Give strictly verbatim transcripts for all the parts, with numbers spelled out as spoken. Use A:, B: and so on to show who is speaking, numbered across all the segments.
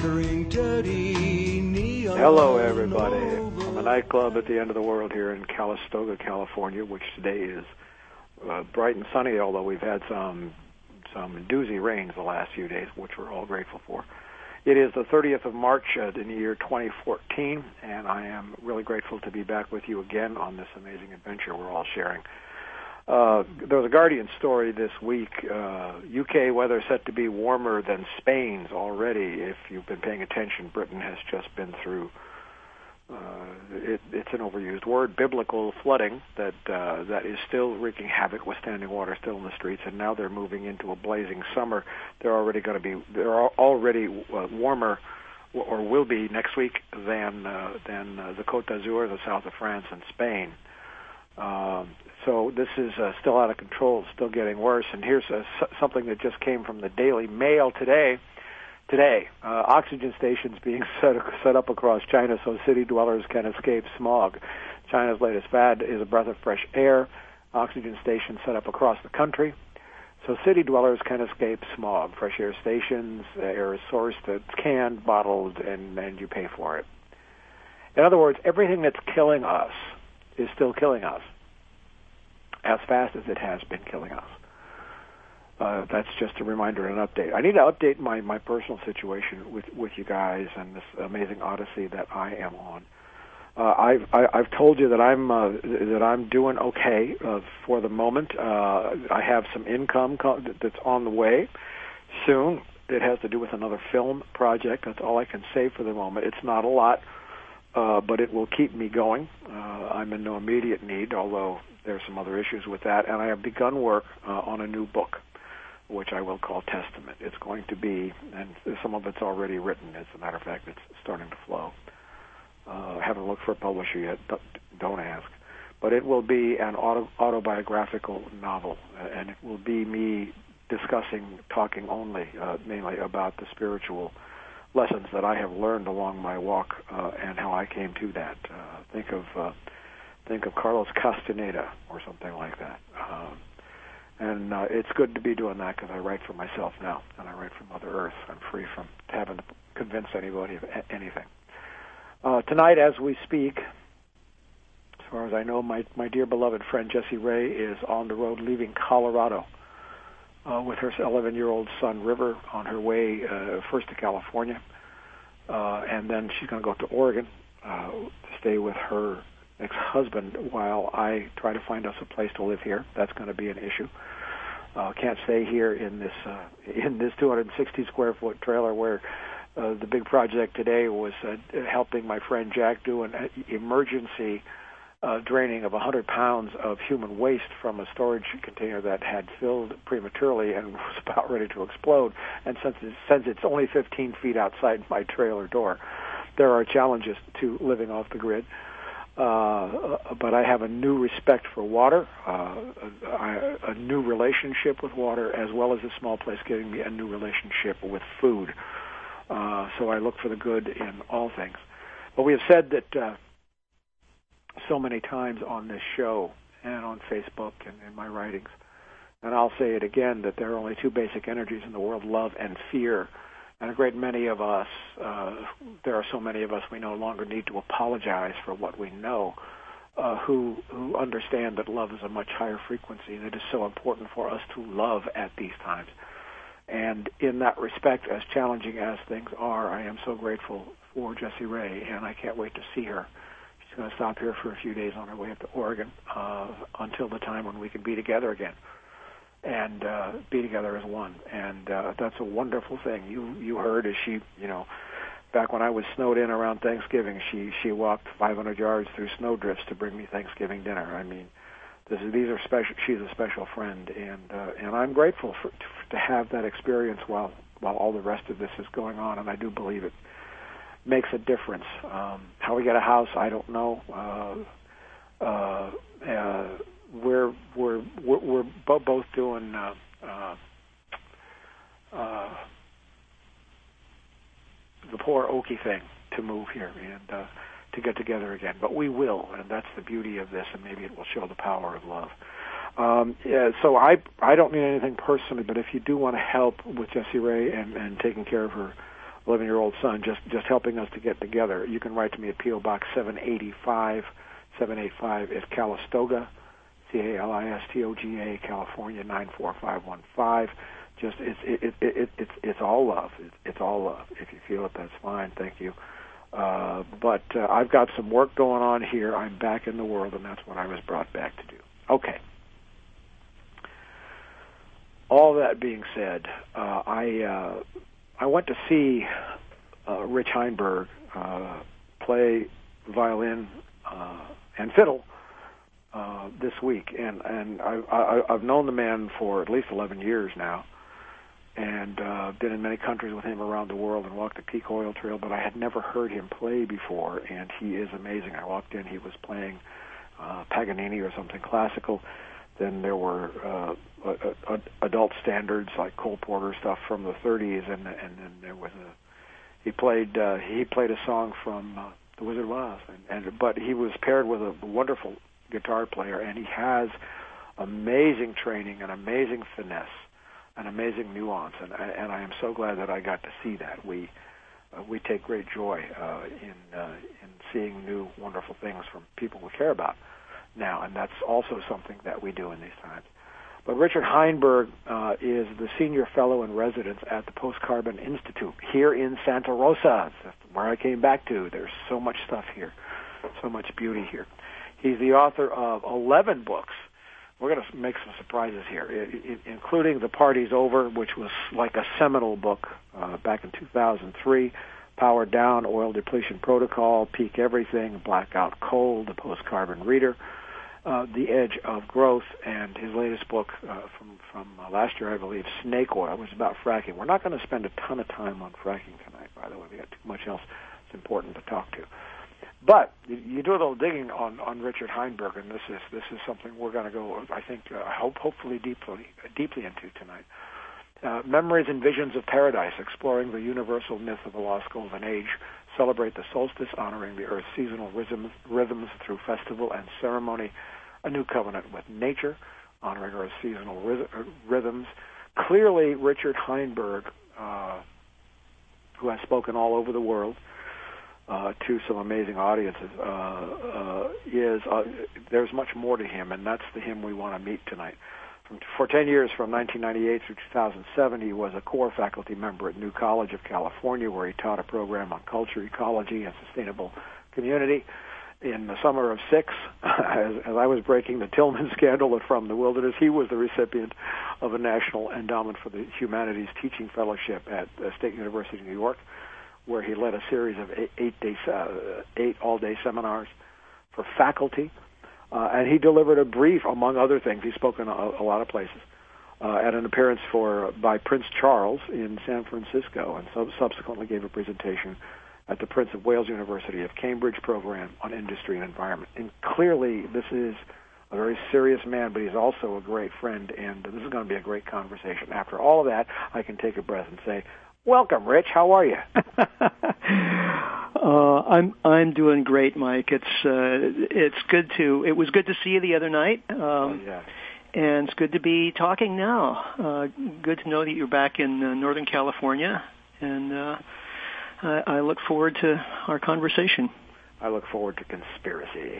A: flickering dirty neon.
B: Hello, everybody, from a nightclub at the end of the world here in Calistoga, California, which today is uh, bright and sunny, although we've had some some doozy rains the last few days, which we're all grateful for. It is the thirtieth of March uh, in the year twenty fourteen, and I am really grateful to be back with you again on this amazing adventure we're all sharing. Uh, there was a Guardian story this week. Uh, U K weather set to be warmer than Spain's already. If you've been paying attention, Britain has just been through, uh, it, it's an overused word, biblical flooding that uh, that is still wreaking havoc with standing water still in the streets, and now they're moving into a blazing summer. They're already going to be, they're already uh, warmer, or will be next week, than, uh, than uh, the Côte d'Azur, the south of France, and Spain. Um, so this is uh, still out of control, still getting worse. And here's uh, something that just came from the Daily Mail today. Today, uh, oxygen stations being set, set up across China so city dwellers can escape smog. China's latest fad is a breath of fresh air. Oxygen stations set up across the country so city dwellers can escape smog. Fresh air stations, uh, air is sourced, it's canned, bottled, and, and you pay for it. In other words, everything that's killing us is still killing us as fast as it has been killing us. Uh, that's just a reminder and an update. I need to update my, my personal situation with, with you guys and this amazing odyssey that I am on. Uh, I've I, I've told you that I'm uh, that I'm doing okay uh, for the moment. Uh, I have some income co- that's on the way soon. It has to do with another film project. That's all I can say for the moment. It's not a lot. Uh, but it will keep me going. Uh, I'm in no immediate need, although there are some other issues with that. And I have begun work uh, on a new book, which I will call Testament. It's going to be, and some of it's already written. As a matter of fact, it's starting to flow. Uh, I haven't looked for a publisher yet. Don't ask. But it will be an auto, autobiographical novel, and it will be me discussing, talking only, uh, mainly about the spiritual lessons that I have learned along my walk uh, and how I came to that. Uh, think of uh, think of Carlos Castaneda or something like that. Um, and uh, it's good to be doing that because I write for myself now, and I write for Mother Earth. I'm free from having to convince anybody of a- anything. Uh, tonight, as we speak, as far as I know, my, my dear beloved friend Jessie Ray is on the road leaving Colorado Uh, with her eleven-year-old son, River, on her way uh, first to California, uh, and then she's going to go to Oregon uh, to stay with her ex-husband while I try to find us a place to live here. That's going to be an issue. Uh, can't stay here in this uh, in this two hundred sixty square foot trailer where uh, the big project today was uh, helping my friend Jack do an emergency Uh, draining of one hundred pounds of human waste from a storage container that had filled prematurely and was about ready to explode. And since it's, since it's only fifteen feet outside my trailer door, there are challenges to living off the grid. Uh, but I have a new respect for water, uh, a, a new relationship with water, as well as a small place giving me a new relationship with food. Uh, so I look for the good in all things. But we have said that uh, so many times on this show and on Facebook and in my writings, and I'll say it again, that there are only two basic energies in the world, love and fear. And a great many of us, uh, there are so many of us, we no longer need to apologize for what we know, uh, who, who understand that love is a much higher frequency, that is so important for us to love at these times. And in that respect, as challenging as things are, I am so grateful for Jessie Ray, and I can't wait to see her. She's going to stop here for a few days on her way up to Oregon uh, until the time when we can be together again and uh, be together as one. And uh, that's a wonderful thing. You you heard as she, you know, back when I was snowed in around Thanksgiving, she she walked five hundred yards through snowdrifts to bring me Thanksgiving dinner. I mean, this is these are special. She's a special friend, and uh, and I'm grateful for to, to have that experience while while all the rest of this is going on. And I do believe it makes a difference. Um, how we get a house, I don't know. Uh, uh, uh, we're we're we're, we're bo- both doing uh, uh, uh, the poor Okie thing to move here and uh, to get together again. But we will, and that's the beauty of this, and maybe it will show the power of love. Um, yeah, so I I don't need anything personally, but if you do want to help with Jessie Ray and, and taking care of her eleven-year-old son, just, just helping us to get together. You can write to me at P O Box seven eighty-five, seven eighty-five at Calistoga, C A L I S T O G A, California, nine four five one five. Just, it's, it, it, it, it's, it's all love. It's, it's all love. If you feel it, that's fine. Thank you. Uh, but uh, I've got some work going on here. I'm back in the world, and that's what I was brought back to do. Okay. All that being said, uh, I uh, I went to see uh, Rich Heinberg uh, play violin uh, and fiddle uh, this week, and and I, I, I've known the man for at least eleven years now, and uh, been in many countries with him around the world and walked the Peak Oil Trail, but I had never heard him play before, and he is amazing. I walked in, he was playing uh, Paganini or something classical. Then there were uh, uh, adult standards like Cole Porter stuff from the thirties, and and then there was a he played uh, he played a song from uh, The Wizard of Oz, and, and but he was paired with a wonderful guitar player, and he has amazing training and amazing finesse and amazing nuance, and and I am so glad that I got to see that. We uh, we take great joy uh, in uh, in seeing new wonderful things from people we care about now, and that's also something that we do in these times. But Richard Heinberg uh, is the senior fellow in residence at the Post-Carbon Institute here in Santa Rosa. That's where I came back to. There's so much stuff here, so much beauty here. He's the author of eleven books. We're going to make some surprises here, I- I- including The Party's Over, which was like a seminal book uh, back in two thousand three, Power Down, Oil Depletion Protocol, Peak Everything, Blackout Coal, The Post-Carbon Reader, Uh, The Edge of Growth, and his latest book uh, from from uh, last year, I believe, Snake Oil, which is about fracking. We're not going to spend a ton of time on fracking tonight, by the way. We got too much else that's important to talk to. But you, you do a little digging on, on Richard Heinberg, and this is this is something we're going to go, I think, uh, hope hopefully deeply deeply into tonight. Uh, Memories and Visions of Paradise, exploring the universal myth of the lost golden age. Celebrate the solstice, honoring the Earth's seasonal rhythms, rhythms through festival and ceremony. A New Covenant with Nature, honoring Earth's seasonal rhythms. Clearly, Richard Heinberg, uh, who has spoken all over the world uh, to some amazing audiences, uh, uh, is uh, there's much more to him, and that's the him we want to meet tonight. From, for ten years, from nineteen ninety-eight through two thousand seven, he was a core faculty member at New College of California, where he taught a program on culture, ecology, and sustainable community. In the summer of six, as, as I was breaking the Tillman scandal at From the Wilderness, he was the recipient of a National Endowment for the Humanities Teaching Fellowship at uh, State University of New York, where he led a series of eight, eight, day, uh, eight all-day seminars for faculty. Uh, and he delivered a brief, among other things. He's spoken a, a lot of places, uh, at an appearance for by Prince Charles in San Francisco, and sub- subsequently gave a presentation at the Prince of Wales University of Cambridge program on industry and environment. And clearly, this is a very serious man, but he's also a great friend, and this is going to be a great conversation. After all of that, I can take a breath and say, welcome, Rich. How are you?
C: uh, I'm I'm doing great, Mike. It's uh, it's good to it was good to see you the other night. Um,
B: oh, yeah.
C: And it's good to be talking now. Uh, good to know that you're back in uh, Northern California, and uh, I, I look forward to our conversation.
B: I look forward to conspiracy.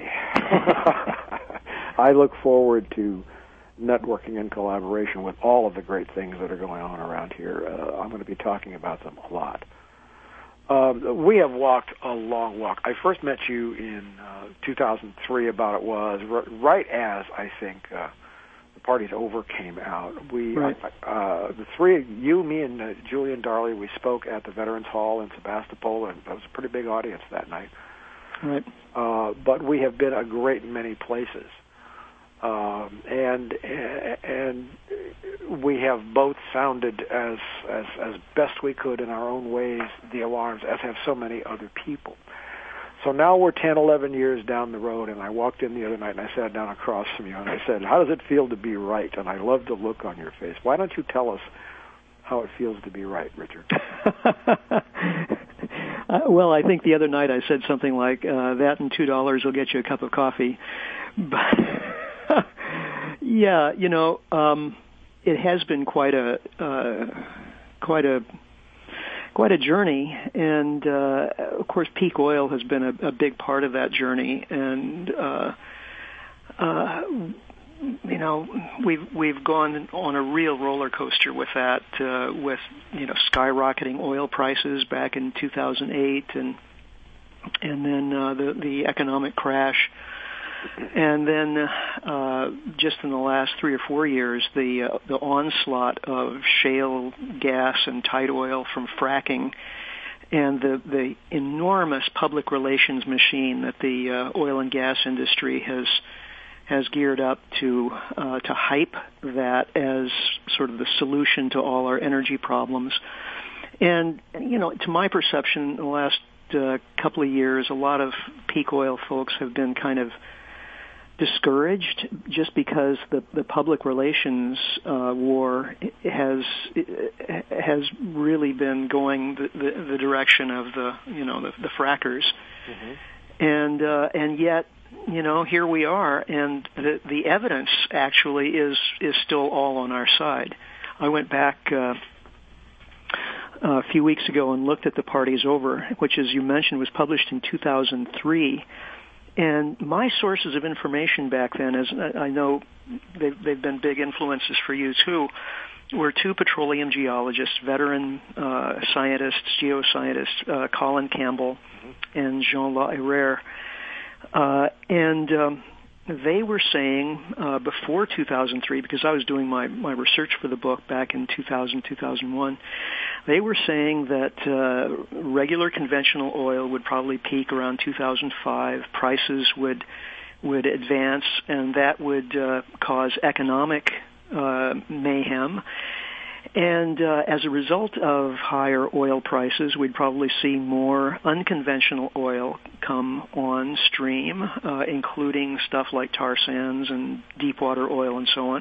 B: I look forward to networking and collaboration with all of the great things that are going on around here. Uh, I'm going to be talking about them a lot. Um, we have walked a long walk. I first met you in uh, two thousand three, about it was, r- right as, I think, uh, The Party's Over came out. We,
C: right.
B: uh, the three, you, me, and uh, Julian Darley, we spoke at the Veterans Hall in Sebastopol, and that was a pretty big audience that night.
C: Right.
B: Uh, but we have been a great many places. Um, and and we have both sounded as, as as best we could in our own ways the alarms, as have so many other people. So now we're ten, eleven years down the road, and I walked in the other night and I sat down across from you and I said, how does it feel to be right? And I love the look on your face. Why don't you tell us how it feels to be right, Richard?
C: uh, well, I think the other night I said something like, uh, that and two dollars will get you a cup of coffee. But yeah, you know, um, it has been quite a uh, quite a quite a journey, and uh, of course, peak oil has been a, a big part of that journey, and uh, uh, you know, we've we've gone on a real roller coaster with that, uh, with you know skyrocketing oil prices back in two thousand eight, and and then uh, the the economic crash. And then, uh, just in the last three or four years, the uh, the onslaught of shale gas and tight oil from fracking, and the the enormous public relations machine that the uh, oil and gas industry has has geared up to uh, to hype that as sort of the solution to all our energy problems. And you know, to my perception, in the last uh, couple of years, a lot of peak oil folks have been kind of discouraged just because the, the public relations uh, war has has really been going the, the, the direction of the you know the, the frackers, mm-hmm. and uh, and yet you know here we are, and the the evidence actually is is still all on our side. I went back uh, a few weeks ago and looked at the Parties Over, which, as you mentioned, was published in two thousand three. And my sources of information back then, as I know they've, they've been big influences for you too, were two petroleum geologists, veteran uh, scientists, geoscientists, uh, Colin Campbell mm-hmm. and Jean Lahireur. Uh, and um, they were saying uh, before two thousand three, because I was doing my, my research for the book back in two thousand, two thousand one, they were saying that uh, regular conventional oil would probably peak around two thousand five. Prices would would advance, and that would uh, cause economic uh, mayhem. And uh, as a result of higher oil prices, we'd probably see more unconventional oil come on stream, uh, including stuff like tar sands and deep water oil and so on.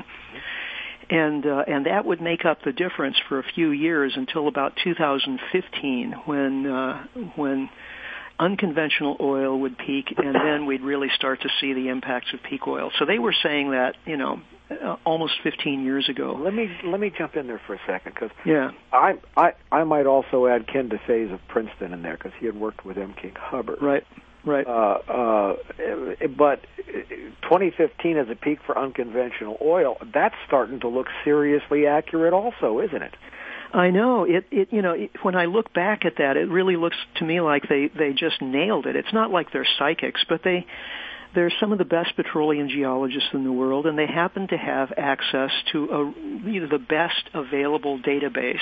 C: And uh, and that would make up the difference for a few years until about two thousand fifteen, when uh, when unconventional oil would peak, and then we'd really start to see the impacts of peak oil. So they were saying that, you know, uh, almost fifteen years ago.
B: Let me let me jump in there for a second, because
C: yeah.
B: I I I might also add Ken DeFays of Princeton in there, because he had worked with M. King Hubbard.
C: Right. Right.
B: Uh, uh, but twenty fifteen as a peak for unconventional oil, that's starting to look seriously accurate also, isn't it?
C: I know. It, it you know, it, when I look back at that, it really looks to me like they, they just nailed it. It's not like they're psychics, but they, they're some of the best petroleum geologists in the world, and they happen to have access to a, you know, the best available database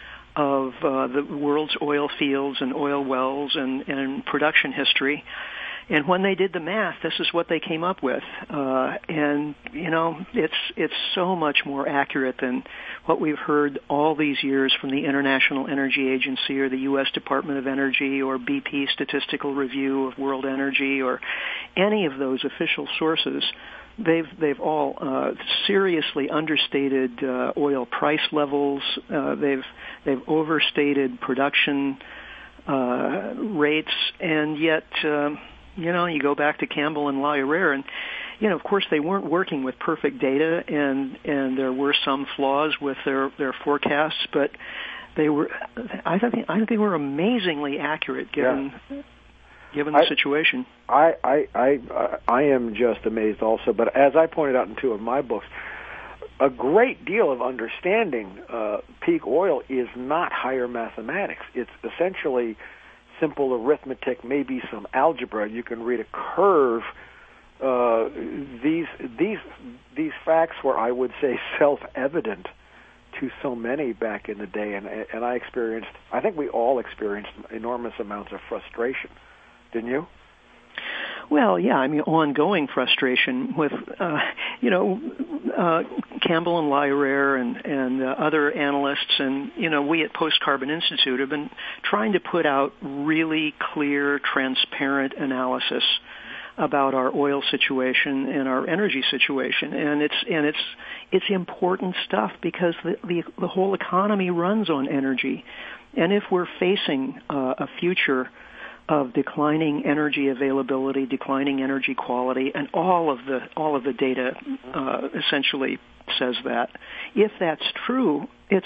C: of uh, the world's oil fields and oil wells and, and production history. And when they did the math, this is what they came up with. Uh, and, you know, it's it's so much more accurate than what we've heard all these years from the International Energy Agency or the U S Department of Energy or B P Statistical Review of World Energy or any of those official sources. They've they've all uh, seriously understated uh, oil price levels. Uh, they've they've overstated production uh, rates, and yet um, you know you go back to Campbell and Lahireur, and you know of course they weren't working with perfect data, and and there were some flaws with their their forecasts, but they were I think I think they were amazingly accurate given. Yeah. Given the I, situation,
B: I, I I I am just amazed also. But as I pointed out in two of my books, a great deal of understanding uh, peak oil is not higher mathematics. It's essentially simple arithmetic, maybe some algebra. You can read a curve. Uh, these these these facts were, I would say, self-evident to so many back in the day, and and I experienced. I think we all experienced enormous amounts of frustration. Didn't you?
C: Well, yeah, I mean, ongoing frustration with, uh, you know, uh, Campbell and Lahireur and, and uh, other analysts, and, you know, we at Post Carbon Institute have been trying to put out really clear, transparent analysis about our oil situation and our energy situation, and it's and it's it's important stuff because the the, the whole economy runs on energy, and if we're facing uh, a future of declining energy availability, declining energy quality, and all of the all of the data uh, essentially says that. If that's true, it's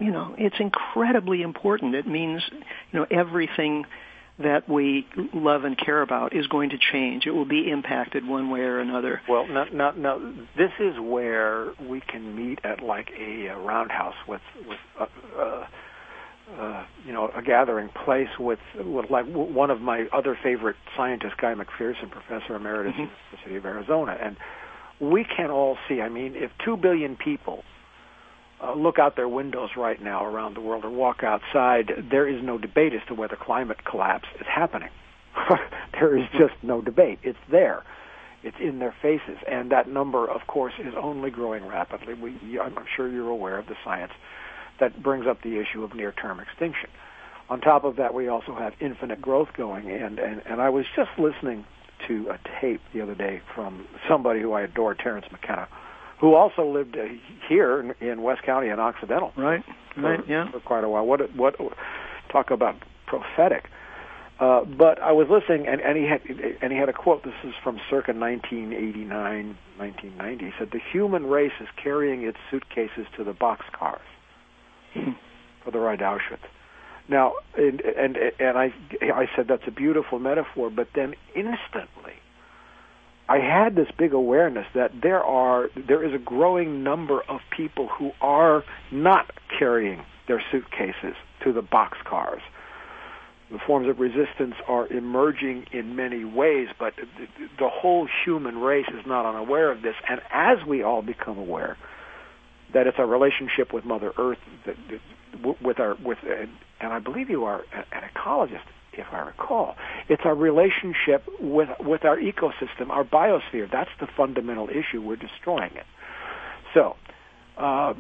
C: you know, it's incredibly important. It means, you know, everything that we love and care about is going to change. It will be impacted one way or another.
B: Well, no, no, no. This is where we can meet at like a, a roundhouse with, with uh, uh, uh, you know, a gathering place with, with like one of my other favorite scientists, Guy McPherson, Professor Emeritus mm-hmm. at the University of Arizona, and we can all see. I mean, if two billion people Uh, look out their windows right now around the world or walk outside, there is no debate as to whether climate collapse is happening. There is just no debate. It's there. It's in their faces. And that number, of course, is only growing rapidly. We, I'm sure you're aware of the science that brings up the issue of near-term extinction. On top of that, we also have infinite growth going. And, and, and I was just listening to a tape the other day from somebody who I adore, Terence McKenna, who also lived uh, here in, in West County in Occidental,
C: right?
B: For,
C: right, yeah,
B: for quite a while. What, what, talk about prophetic. Uh, but I was listening, and, and he had, and he had a quote. This is from circa nineteen eighty-nine, nineteen ninety. He said, "The human race is carrying its suitcases to the boxcars for the ride to Auschwitz." Now, and and and I, I said that's a beautiful metaphor, but then instantly, I had this big awareness that there are there is a growing number of people who are not carrying their suitcases to the boxcars. The forms of resistance are emerging in many ways, but the whole human race is not unaware of this. And as we all become aware that it's our relationship with Mother Earth, that, with our with, and I believe you are an ecologist, if I recall, it's our relationship with with our ecosystem, our biosphere. That's the fundamental issue. We're destroying it. So, uh,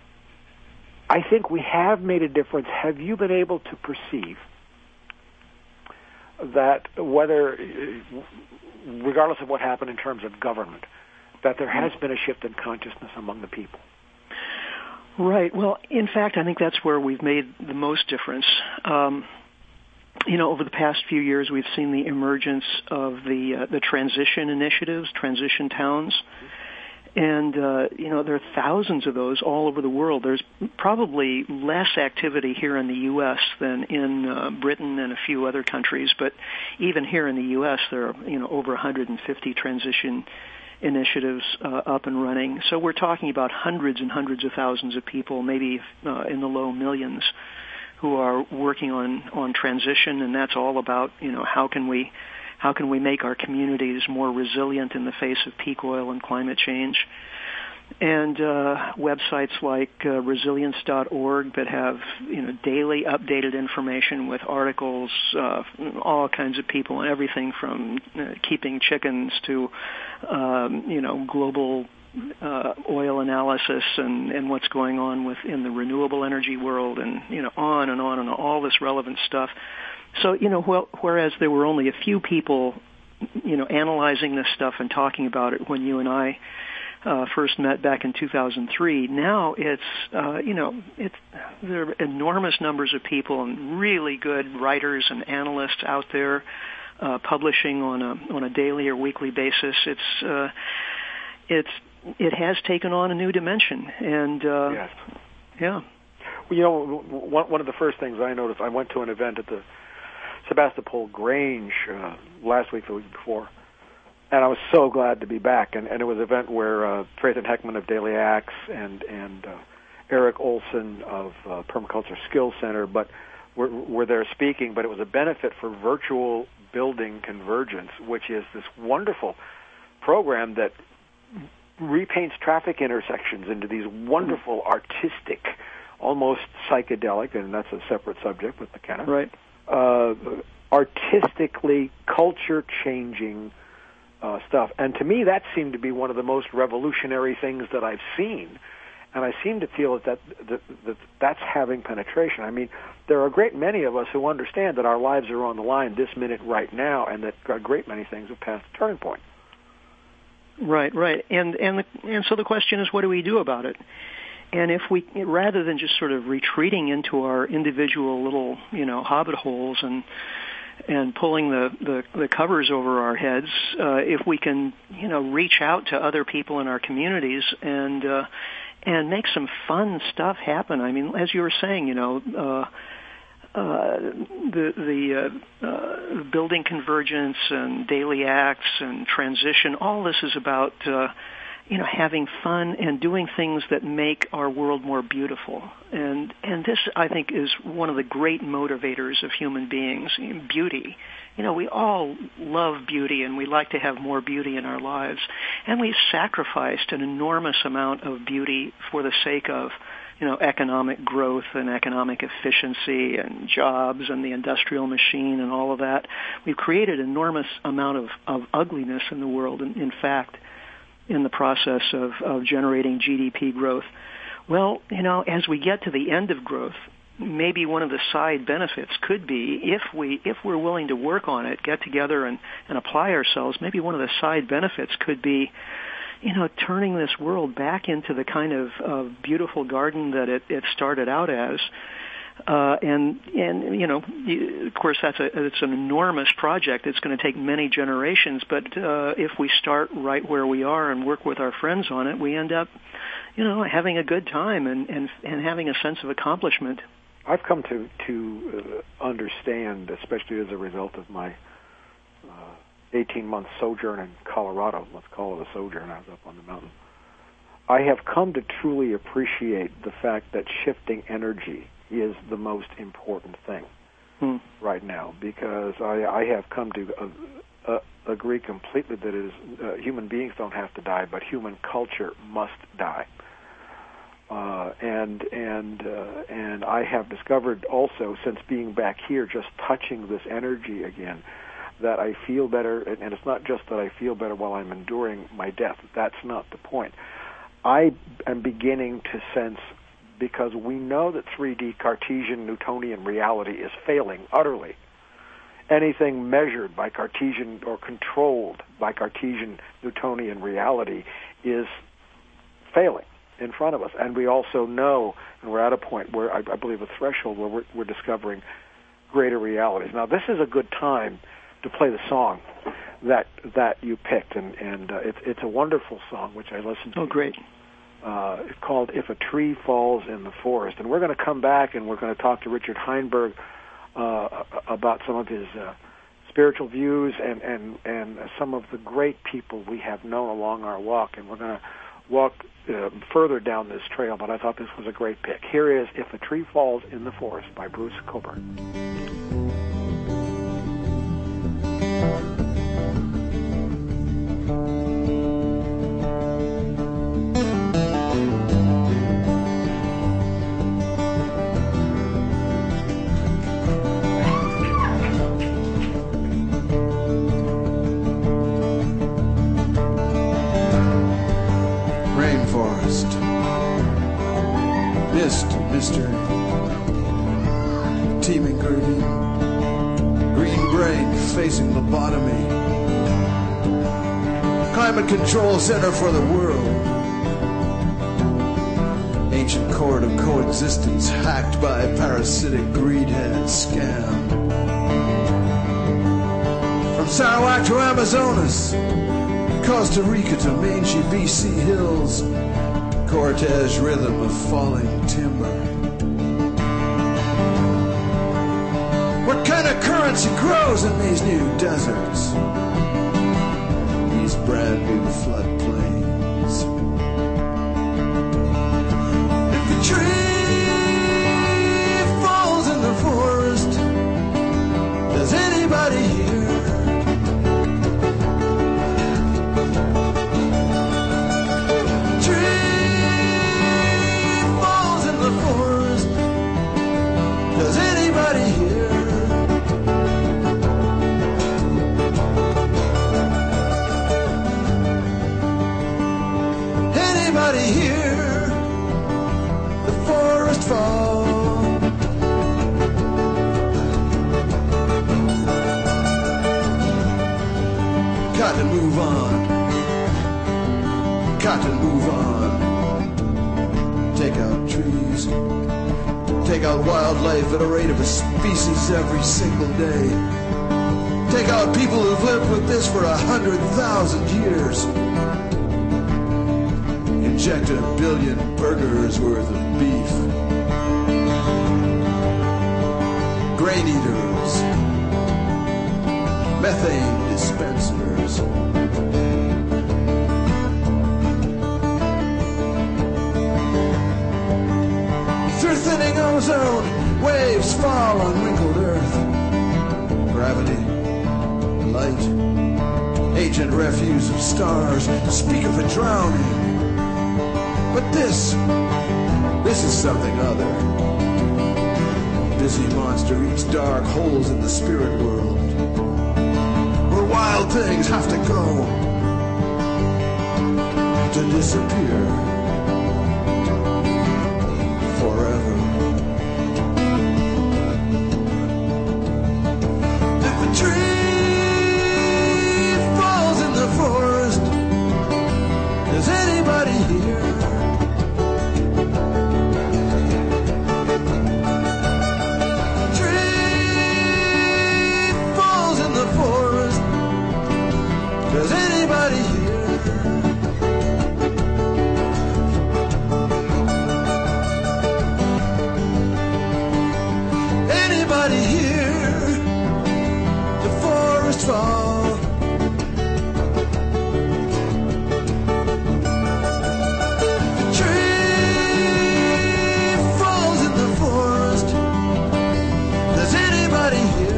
B: I think we have made a difference. Have you been able to perceive that whether, regardless of what happened in terms of government, that there has been a shift in consciousness among the people?
C: Right. Well, in fact, I think that's where we've made the most difference. Um, you know, over the past few years, we've seen the emergence of the uh, the transition initiatives, transition towns. And, uh, you know, there are thousands of those all over the world. There's probably less activity here in the U S than in uh, Britain and a few other countries. But even here in the U S, there are, you know, over one hundred fifty transition initiatives uh, up and running. So we're talking about hundreds and hundreds of thousands of people, maybe uh, in the low millions, who are working on, on transition. And that's all about, you know, how can we How can we make our communities more resilient in the face of peak oil and climate change? And uh, websites like uh, resilience dot org that have, you know, daily updated information with articles, uh, all kinds of people, and everything from uh, keeping chickens to, um, you know, global uh, oil analysis and, and what's going on within the renewable energy world, and, you know, on and on and on, all this relevant stuff. So, you know, well, whereas there were only a few people, you know, analyzing this stuff and talking about it when you and I uh, first met back in two thousand three, now it's, uh, you know, it's, there are enormous numbers of people and really good writers and analysts out there uh, publishing on a on a daily or weekly basis. It's, uh, it's, it has taken on a new dimension, and uh,
B: yes.
C: yeah.
B: Well, you know, one one of the first things I noticed, I went to an event at the Sebastopol Grange uh, last week, the week before, and I was so glad to be back. And, and it was an event where uh, Prathan Heckman of Daily Axe and and uh, Eric Olson of uh, Permaculture Skills Center, but were, were there speaking. But it was a benefit for Virtual Building Convergence, which is this wonderful program that repaints traffic intersections into these wonderful, artistic, almost psychedelic, and that's a separate subject with McKenna.
C: Right.
B: Uh, artistically culture-changing uh, stuff. And to me, that seemed to be one of the most revolutionary things that I've seen. And I seem to feel that, that, that, that that's having penetration. I mean, there are a great many of us who understand that our lives are on the line this minute right now, and that a great many things have passed a turning point.
C: Right, right. And, and, the, and so the question is, what do we do about it? And if we, rather than just sort of retreating into our individual little, you know, hobbit holes and and pulling the, the, the covers over our heads, uh, if we can, you know, reach out to other people in our communities and uh, and make some fun stuff happen. I mean, as you were saying, you know, uh, uh, the the uh, uh, building convergence and daily acts and transition. All this is about uh, you know having fun and doing things that make our world more beautiful. And and this, I think, is one of the great motivators of human beings. Beauty. You know, we all love beauty, and we like to have more beauty in our lives. And we've sacrificed an enormous amount of beauty for the sake of, you know, economic growth and economic efficiency and jobs and the industrial machine and all of that. We've created an enormous amount of, of ugliness in the world, in, in fact, in the process of, of generating G D P growth. Well, you know, as we get to the end of growth, maybe one of the side benefits could be, if we if we're willing to work on it, get together and, and apply ourselves, maybe one of the side benefits could be, you know, turning this world back into the kind of, of beautiful garden that it, it started out as. Uh, and, and, you know, you, of course, that's a, it's an enormous project. It's going to take many generations. But uh, if we start right where we are and work with our friends on it, we end up, you know, having a good time and, and, and having a sense of accomplishment.
B: I've come to to uh, understand, especially as a result of my eighteen-month uh, sojourn in Colorado. Let's call it a sojourn. I was up on the mountain. I have come to truly appreciate the fact that shifting energy is the most important thing hmm. right now, because I, I have come to uh, uh, agree completely that it is, uh, human beings don't have to die, but human culture must die. Uh, and and uh, and I have discovered also, since being back here, just touching this energy again, that I feel better. And, and it's not just that I feel better while I'm enduring my death. That's not the point. I am beginning to sense, because we know that three D Cartesian Newtonian reality is failing utterly. Anything measured by Cartesian or controlled by Cartesian Newtonian reality is failing in front of us. And we also know, and we're at a point where I, I believe a threshold where we're, we're discovering greater realities. Now, this is a good time to play the song that that you picked, and, and uh, it's it's a wonderful song, which I listened to.
C: Oh, great.
B: Uh, it's called If a Tree Falls in the Forest. And we're going to come back and we're going to talk to Richard Heinberg uh, about some of his uh, spiritual views and, and, and some of the great people we have known along our walk. And we're going to walk uh, further down this trail, but I thought this was a great pick. Here is If a Tree Falls in the Forest by Bruce Cockburn.
A: Mystery, teeming green, green brain facing lobotomy, climate control center for the world, ancient chord of coexistence hacked by parasitic greedhead scam. From Sarawak to Amazonas, Costa Rica to mangy B C hills, Cortez rhythm of falling timber. What kind of currency grows in these new deserts? These brand new floodplains. If a tree falls in the forest, does anybody hear? Does anybody hear? Anybody hear the forest fall? Got to move on. Got to move on. Take out trees. Take out wildlife at a rate of a species every single day. Take out people who've lived with this for a hundred thousand years. inject a billion burgers worth of beef. Grain eaters, methane dispensers, through thinning ozone, waves fall on wrinkled earth. Gravity, light, ancient refuse of stars, speak of a drowning. But this, this is something other. Busy monster eats dark holes in the spirit world, where wild things have to go to disappear forever. If a tree falls in the forest, is anybody here? Does anybody here? Anybody here? The forest fall. The tree falls in the forest. Does anybody here?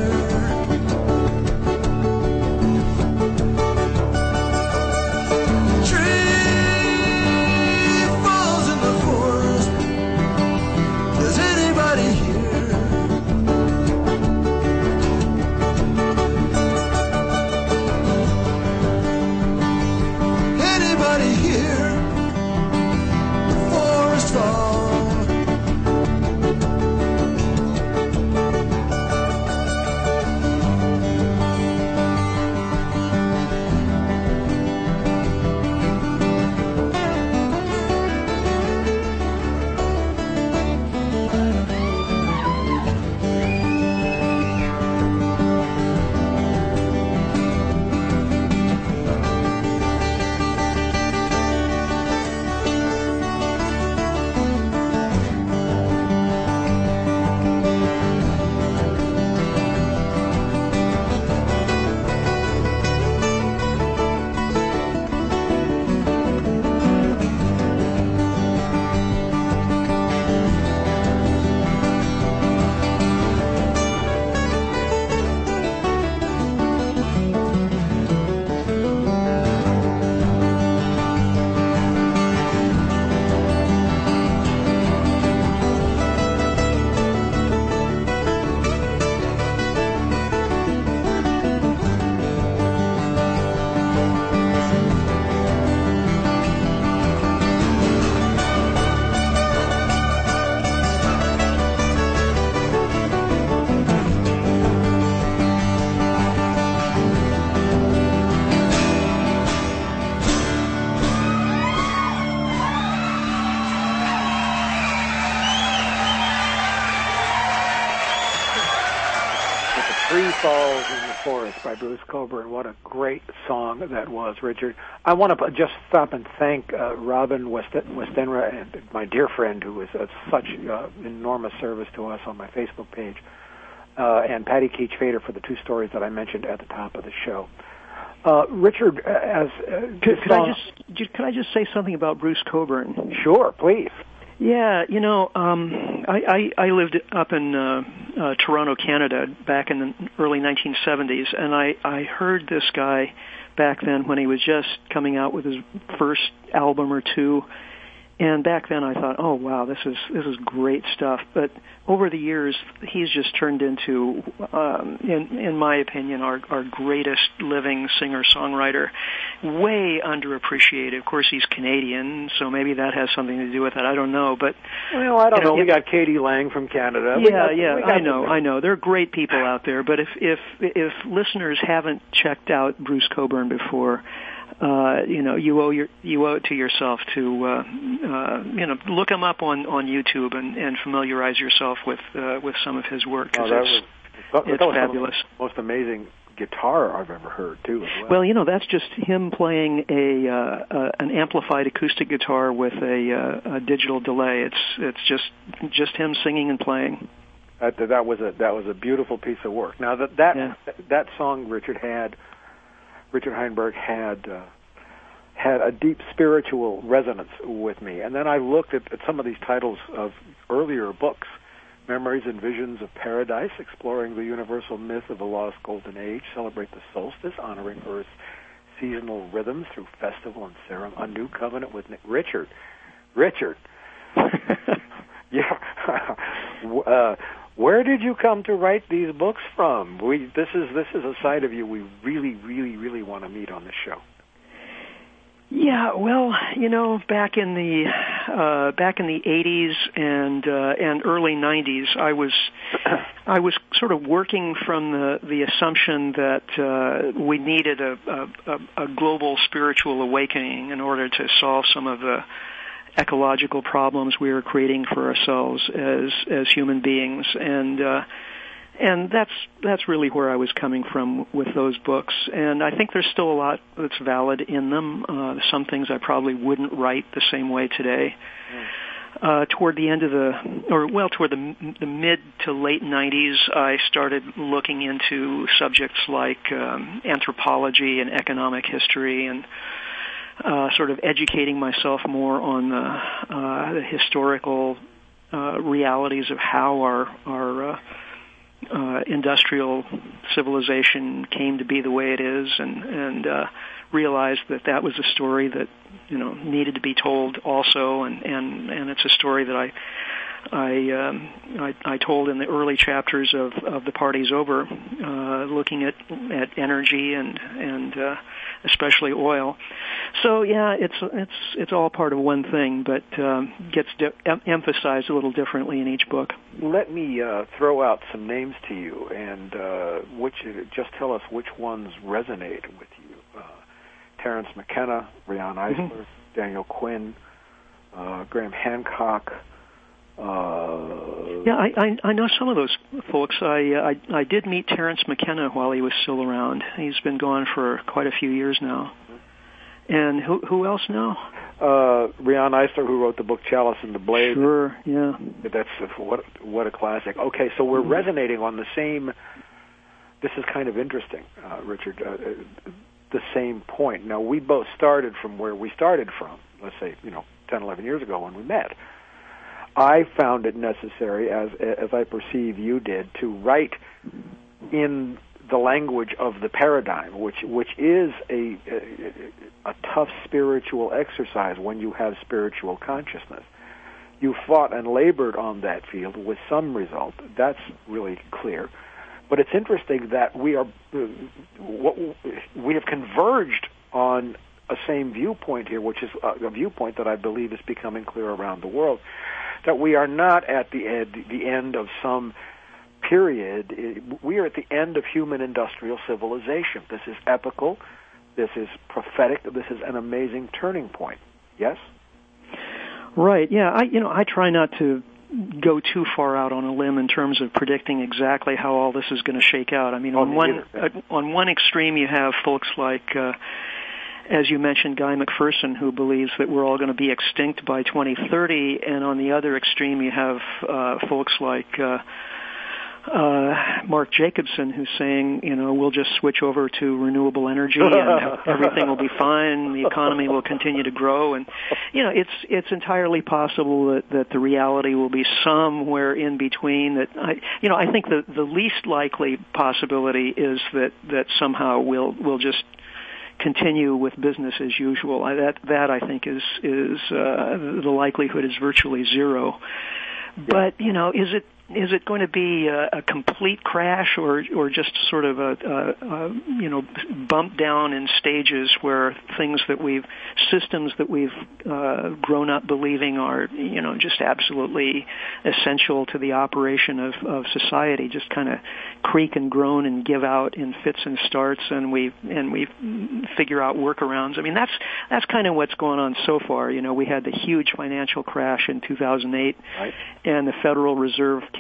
B: Falls in the Forest by Bruce Cockburn. What a great song that was, Richard. I want to just stop and thank uh, Robin West- Westenra, and my dear friend who is uh, such uh, enormous service to us on my Facebook page, uh, and Patty Keach Fader for the two stories that I mentioned at the top of the show. Uh, Richard, as uh,
C: could, could I just could I just say something about Bruce Cockburn?
B: Sure, please.
C: Yeah, you know, um, I, I, I lived up in uh, uh, Toronto, Canada, back in the early nineteen seventies, and I, I heard this guy back then when he was just coming out with his first album or two, and back then I thought, oh wow, this is this is great stuff. But over the years, he's just turned into, um, in in my opinion, our our greatest living singer-songwriter. Way underappreciated. Of course, he's Canadian, so maybe that has something to do with it. I don't know, but
B: well, I don't you know. know. We
C: it,
B: got Katie Lang from Canada.
C: Yeah,
B: we got,
C: yeah.
B: we got
C: I know, I know. There are great people out there, but if if if listeners haven't checked out Bruce Cockburn before, uh, you know, you owe your you owe it to yourself to uh, uh, you know look him up on on YouTube and, and familiarize yourself with uh, with some of his work.
B: Oh, that was,
C: it's
B: that was
C: fabulous.
B: Some of the most amazing guitar I've ever heard too. As well.
C: Well, you know, that's just him playing a uh, uh, an amplified acoustic guitar with a, uh, a digital delay. It's it's just just him singing and playing.
B: That, that was a that was a beautiful piece of work. Now that that
C: yeah.
B: that song Richard had, Richard Heinberg had uh, had a deep spiritual resonance with me. And then I looked at, at some of these titles of earlier books. Memories and Visions of Paradise, exploring the universal myth of a lost golden age, celebrate the solstice, honoring Earth's seasonal rhythms through festival and ceremony. A New Covenant with Nick. Richard. Richard. yeah. uh, where did you come to write these books from? We this is this is a side of you we really, really, really want to meet on this show.
C: Yeah, well, you know, back in the uh, back in the eighties and uh, and early nineties, I was I was sort of working from the the assumption that uh, we needed a, a, a global spiritual awakening in order to solve some of the ecological problems we were creating for ourselves as as human beings, and uh, and that's that's really where I was coming from with those books. And I think there's still a lot that's valid in them. Uh, some things I probably wouldn't write the same way today. Uh, toward the end of the, or well, toward the, the mid to late nineties, I started looking into subjects like um, anthropology and economic history, and uh, sort of educating myself more on the, uh, the historical uh, realities of how our our uh, Uh, industrial civilization came to be the way it is, and and uh, realized that that was a story that you know needed to be told also, and and and it's a story that I I um, I, I told in the early chapters of of The Party's Over, uh, looking at at energy and and uh, especially oil. So yeah, it's it's it's all part of one thing, but um, gets de- em- emphasized a little differently in each book.
B: Let me uh, throw out some names to you, and uh, which just tell us which ones resonate with you. Uh, Terence McKenna, Riane Eisler, mm-hmm. Daniel Quinn, uh, Graham Hancock. Uh,
C: yeah, I, I I know some of those folks. I, I I did meet Terence McKenna while he was still around. He's been gone for quite a few years now. And who who else now?
B: Uh, Riane Eisler, who wrote the book Chalice and the Blade.
C: Sure, yeah.
B: That's what what a classic. Okay, so we're mm-hmm. resonating on the same. This is kind of interesting, uh, Richard. Uh, the same point. Now we both started from where we started from. Let's say you know ten, eleven years ago when we met. I found it necessary, as as I perceive you did, to write in the language of the paradigm, which which is a, a a tough spiritual exercise when you have spiritual consciousness. You fought and labored on that field with some result. That's really clear. But it's interesting that we are what we have converged on a same viewpoint here, which is a viewpoint that I believe is becoming clear around the world, that we are not at the end, the end of some period. We are at the end of human industrial civilization. This is epical. This is prophetic. This is an amazing turning point. Yes?
C: Right. Yeah. I, you know, I try not to go too far out on a limb in terms of predicting exactly how all this is going to shake out. I mean,
B: oh,
C: on one uh, on one extreme, you have folks like, uh, as you mentioned, Guy McPherson, who believes that we're all going to be extinct by twenty thirty, and on the other extreme, you have uh, folks like uh, uh, Mark Jacobson, who's saying, you know, we'll just switch over to renewable energy and everything will be fine. The economy will continue to grow, and you know, it's it's entirely possible that, that the reality will be somewhere in between. That I, you know, I think the the least likely possibility is that that somehow we'll we'll just continue with business as usual. I, that that I think is is uh, the likelihood is virtually zero. But you know, is it is it going to be a, a complete crash, or or just sort of a, a, a you know bump down in stages where things that we've systems that we've uh, grown up believing are you know just absolutely essential to the operation of, of society just kind of creak and groan and give out in fits and starts, and we and we figure out workarounds. I mean, that's that's kind of what's going on so far. You know, we had the huge financial crash in two thousand eight,
B: right.
C: and the Federal Reserve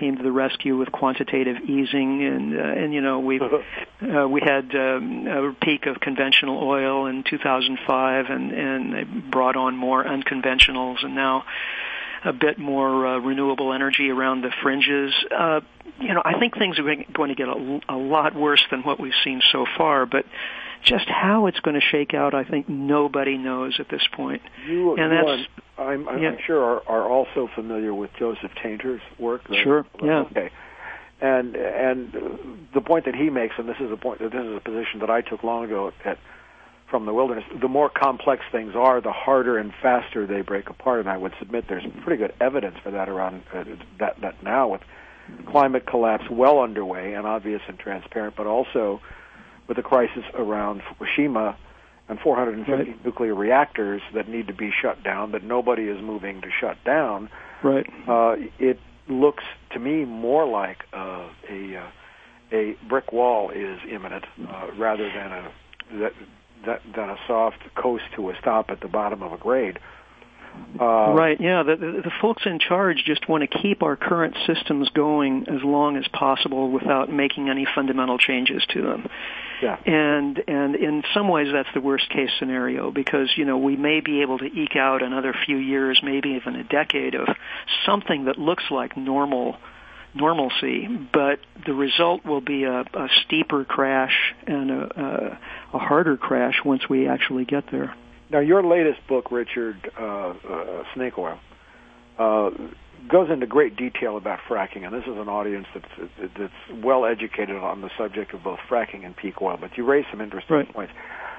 C: came to the rescue with quantitative easing, and uh, and you know we uh, we had um, a peak of conventional oil in two thousand five, and and they brought on more unconventionals, and now a bit more uh, renewable energy around the fringes. Uh, you know, I think things are going to get a, a lot worse than what we've seen so far, but just how it's going to shake out, I think nobody knows at this point.
B: You,
C: and
B: you
C: that's,
B: are, I'm, I'm
C: yeah.
B: sure, are, are also familiar with Joseph Tainter's work.
C: Sure, yeah.
B: Okay. And and the point that he makes, and this is a point, this is a position that I took long ago at From the Wilderness, the more complex things are, the harder and faster they break apart. And I would submit there's pretty good evidence for that around uh, that, that now, with climate collapse well underway and obvious and transparent, but also with the crisis around Fukushima and four hundred fifty right. nuclear reactors that need to be shut down, that nobody is moving to shut down.
C: Right.
B: Uh, it looks to me more like uh, a uh, a brick wall is imminent uh, rather than a that, that, than a soft coast to a stop at the bottom of a grade. Uh,
C: right, yeah. The, the, the folks in charge just want to keep our current systems going as long as possible without making any fundamental changes to them.
B: Yeah.
C: And and in some ways that's the worst case scenario, because, you know, we may be able to eke out another few years, maybe even a decade of something that looks like normal normalcy, but the result will be a, a steeper crash and a, a, a harder crash once we actually get there.
B: Now, your latest book, Richard, uh, uh, Snake Oil, uh, goes into great detail about fracking, and this is an audience that's, that's well educated on the subject of both fracking and peak oil, but you raised some interesting
C: right.
B: points.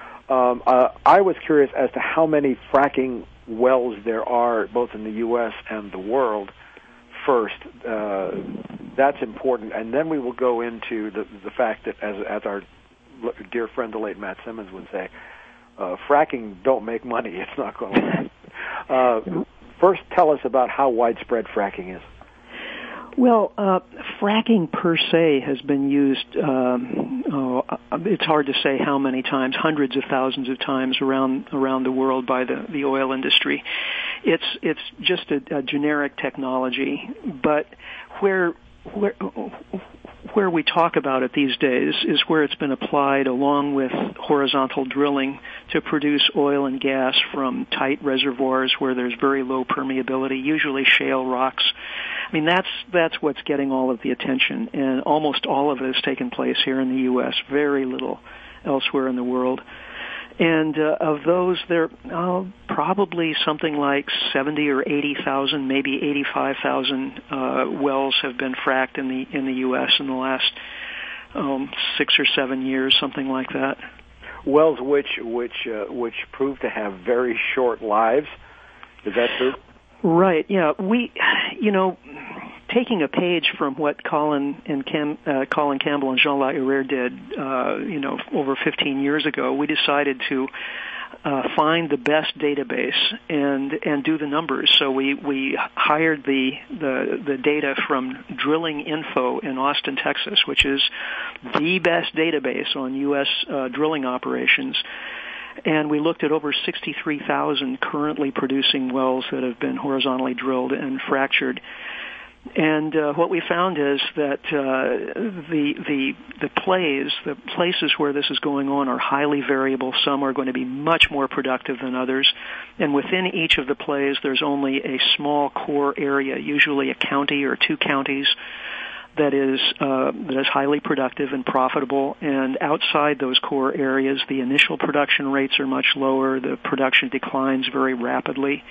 B: Um, uh, I was curious as to how many fracking wells there are, both in the U S and the world, first. Uh, that's important, and then we will go into the, the fact that, as, as our dear friend, the late Matt Simmons, would say, Uh, fracking don't make money. It's not going to. Uh, first, tell us about how widespread fracking is.
C: Well, uh, fracking per se has been used, um, oh, it's hard to say how many times, hundreds of thousands of times around around the world by the, the oil industry. It's it's just a, a generic technology, but where where where we talk about it these days is where it's been applied along with horizontal drilling to produce oil and gas from tight reservoirs where there's very low permeability, usually shale rocks. I mean, that's that's what's getting all of the attention, and almost all of it has taken place here in the U S, very little elsewhere in the world. And uh, of those, there uh, probably something like seventy or eighty thousand, maybe eighty-five thousand uh, wells have been fracked in the in the U S in the last um, six or seven years, something like that.
B: Wells which which uh, which prove to have very short lives. Is that true?
C: Right. Yeah. We, you know, taking a page from what Colin and Cam, uh, Colin Campbell and Jean Lahurer did, uh, you know, over fifteen years ago, we decided to uh, find the best database and and do the numbers. So we we hired the the the data from Drilling Info in Austin, Texas, which is the best database on U S uh, drilling operations. And we looked at over sixty-three thousand currently producing wells that have been horizontally drilled and fractured. And uh, what we found is that uh, the the the plays, the places where this is going on, are highly variable. Some are going to be much more productive than others. And within each of the plays, there's only a small core area, usually a county or two counties, that is uh, that is highly productive and profitable. And outside those core areas, the initial production rates are much lower. The production declines very rapidly.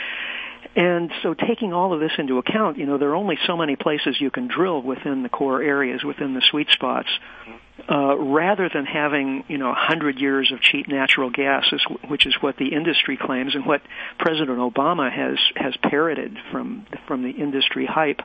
C: And so taking all of this into account, you know, there are only so many places you can drill within the core areas, within the sweet spots, uh, rather than having, you know, a hundred years of cheap natural gas, which is what the industry claims and what President Obama has, has parroted from, from the industry hype.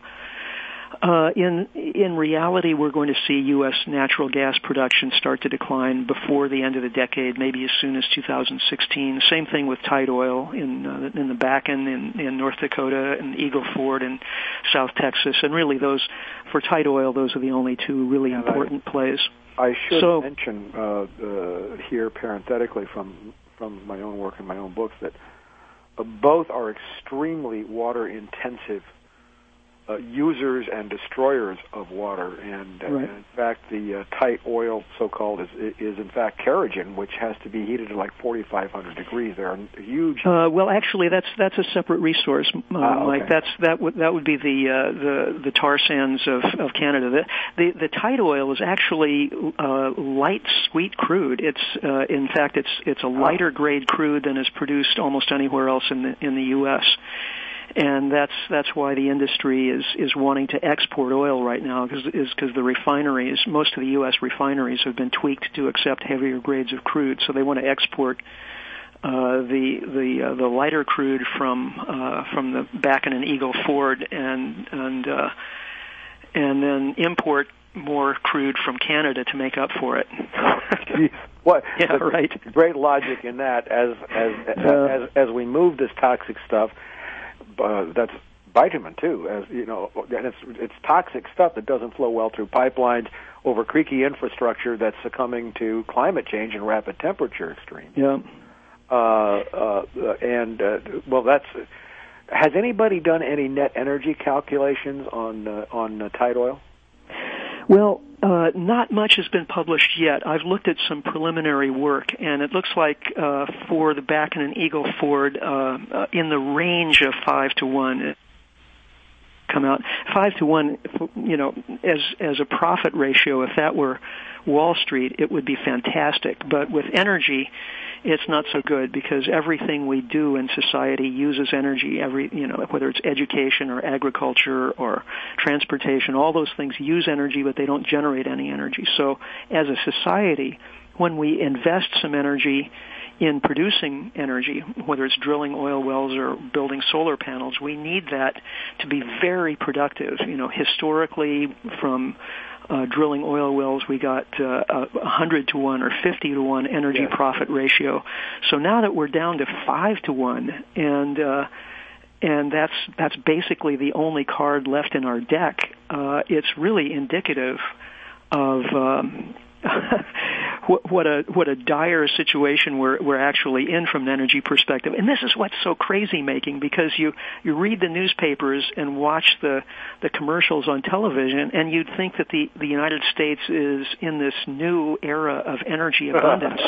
C: Uh, in in reality, we're going to see U S natural gas production start to decline before the end of the decade, maybe as soon as two thousand sixteen. Same thing with tight oil in uh, in the Bakken, in, in North Dakota, and Eagle Ford, and South Texas. And really, those for tight oil, those are the only two really and important
B: I,
C: plays.
B: I should
C: so,
B: mention uh, uh, here, parenthetically, from from my own work and my own books, that uh, both are extremely water intensive uh, users and destroyers of water. And, uh,
C: right.
B: and in fact, the uh, tight oil, so-called, is, is in fact kerogen, which has to be heated to like forty-five hundred degrees. There are huge.
C: Uh, well, actually, that's that's a separate resource, uh,
B: ah, okay.
C: Mike. That's that would that would be the uh, the the tar sands of, of Canada. The, the the tight oil is actually uh, light sweet crude. It's uh, in fact it's it's a lighter grade crude than is produced almost anywhere else in the in the U S And that's that's why the industry is, is wanting to export oil right now, because is because the refineries, most of the U S refineries, have been tweaked to accept heavier grades of crude, so they want to export uh, the the uh, the lighter crude from uh, from the Bakken and Eagle Ford, and and uh, and then import more crude from Canada to make up for it.
B: What?
C: Yeah, right.
B: Great logic in that. As as
C: uh,
B: as as we move this toxic stuff. Uh, that's bitumen too, as you know, and it's it's toxic stuff that doesn't flow well through pipelines over creaky infrastructure that's succumbing to climate change and rapid temperature extremes.
C: Yeah.
B: Uh, uh, and uh, well, that's. Has anybody done any net energy calculations on uh, on uh, tight oil?
C: Well, uh, not much has been published yet. I've looked at some preliminary work, and it looks like uh, for the Bakken and Eagle Ford, uh, uh, in the range of five to one, come out five to one. You know, as as a profit ratio, if that were Wall Street, it would be fantastic. But with energy, it's not so good, because everything we do in society uses energy. Every, you know, whether it's education or agriculture or transportation, all those things use energy, but they don't generate any energy. So as a society, when we invest some energy in producing energy, whether it's drilling oil wells or building solar panels, we need that to be very productive. You know, historically, from Uh, drilling oil wells, we got uh, a one hundred to one or fifty to one energy
B: yes.
C: profit ratio. So now that we're down to five to one, and uh, and that's that's basically the only card left in our deck, uh, it's really indicative of um, what, what a what a dire situation we're we're actually in from an energy perspective. And this is what's so crazy making, because you you read the newspapers and watch the the commercials on television, and you'd think that the the United States is in this new era of energy abundance.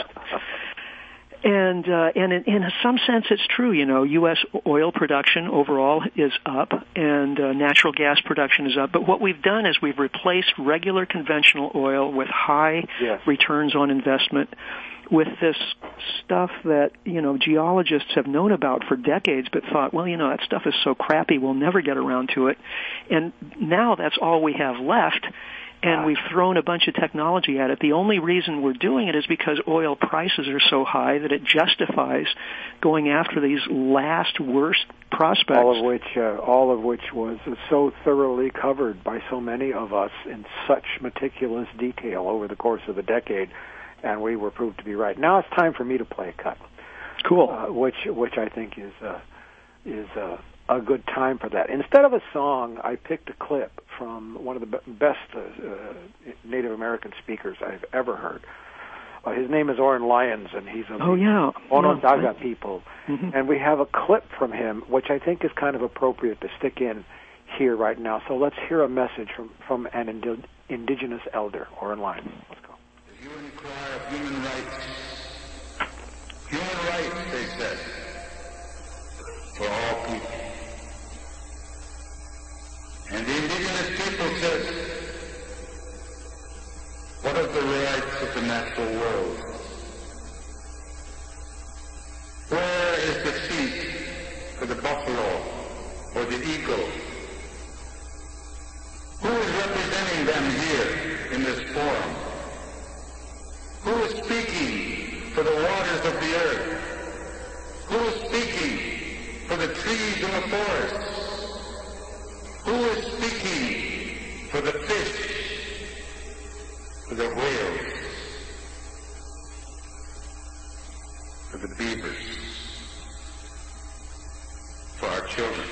C: And uh, and in, in some sense, it's true. You know, U S oil production overall is up, and uh, natural gas production is up. But what we've done is we've replaced regular conventional oil with high
B: yes.
C: returns on investment with this stuff that, you know, geologists have known about for decades, but thought, well, you know, that stuff is so crappy, we'll never get around to it. And now that's all we have left. And we've thrown a bunch of technology at it. The only reason we're doing it is because oil prices are so high that it justifies going after these last worst prospects.
B: All of which, uh, all of which was so thoroughly covered by so many of us in such meticulous detail over the course of a decade, and we were proved to be right. Now it's time for me to play a cut.
C: Cool.
B: Uh, which, which I think is uh, is. Uh, a good time for that. Instead of a song, I picked a clip from one of the best uh, uh, Native American speakers I've ever heard. Uh, his name is Oren Lyons, and he's of
C: oh,
B: the
C: yeah.
B: Onondaga
C: yeah.
B: people.
C: Mm-hmm.
B: And we have a clip from him, which I think is kind of appropriate to stick in here right now. So let's hear a message from, from an indi- indigenous elder, Oren Lyons. Let's go.
D: The human cry of human rights. Human rights, they said, for all people. And the indigenous people said, what of the rights of the natural world? Where is the seat for the buffalo or the eagle? Who is representing them here in this forum? Who is speaking for the waters of the earth? Who is speaking for the trees and the forests? Who is speaking for the fish, for the whales, for the beavers, for our children?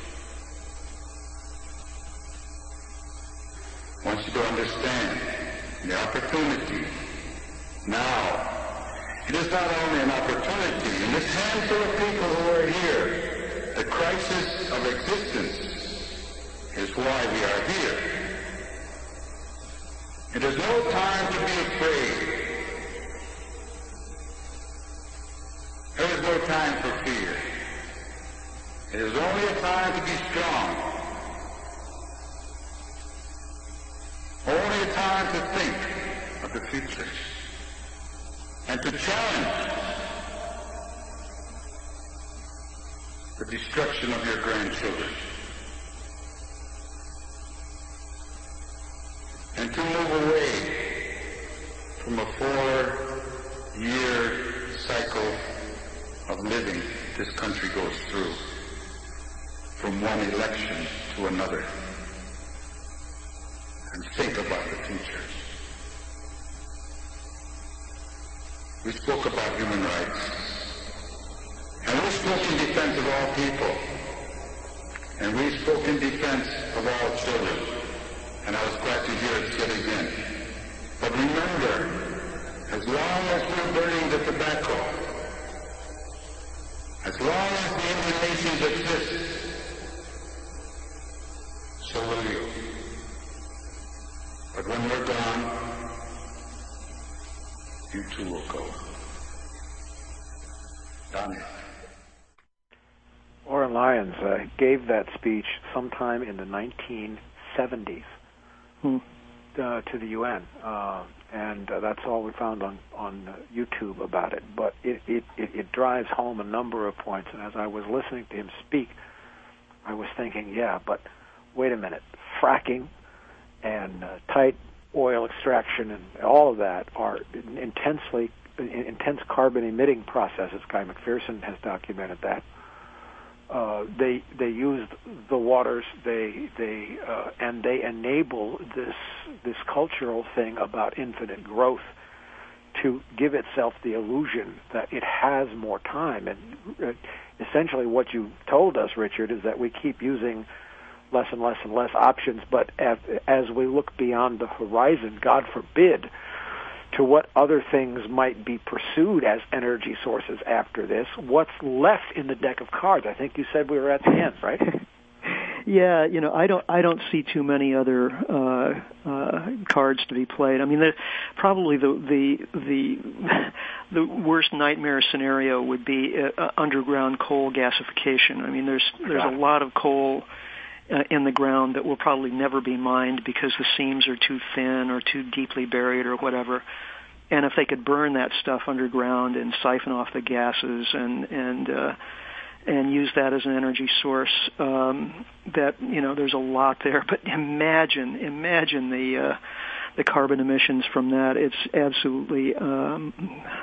D: I want you to understand the opportunity now. It is not only an opportunity. In this handful of people who are here, the crisis of existence is why we are here. It is no time to be afraid. There is no time for fear. It is only a time to be strong. Only a time to think of the future and to challenge the destruction of your grandchildren and to move away from a four-year cycle of living this country goes through, from one election to another, and think about the future. We spoke about human rights, and we spoke in defense of all people, and we spoke in defense of all children, and I was glad to hear it said again. But remember, as long as we're burning the tobacco, as long as the Indian nations exist, so will you. But when we're gone, you too will go. Donnie.
B: Oren Lyons uh, gave that speech sometime in the nineteen seventies
C: hmm.
B: uh, to the U N, uh, and uh, that's all we found on, on uh, YouTube about it. But it, it, it, it drives home a number of points, and as I was listening to him speak, I was thinking, yeah, but wait a minute, fracking and uh, tight oil extraction and all of that are intensely intense carbon-emitting processes. Guy McPherson has documented that. Uh, they they use the waters. They they uh, and they enable this this cultural thing about infinite growth to give itself the illusion that it has more time. And uh, essentially, what you told us, Richard, is that we keep using less and less and less options. But as, as we look beyond the horizon, God forbid, to what other things might be pursued as energy sources after this, what's left in the deck of cards? I think you said we were at the end, right?
C: Yeah, you know, I don't, I don't see too many other uh, uh, cards to be played. I mean, the, probably the the the the worst nightmare scenario would be uh, underground coal gasification. I mean, there's there's a lot of coal uh, in the ground that will probably never be mined because the seams are too thin or too deeply buried or whatever. And if they could burn that stuff underground and siphon off the gases and and uh, and use that as an energy source, um, that, you know, there's a lot there. But imagine, imagine the uh, the carbon emissions from that. It's absolutely um,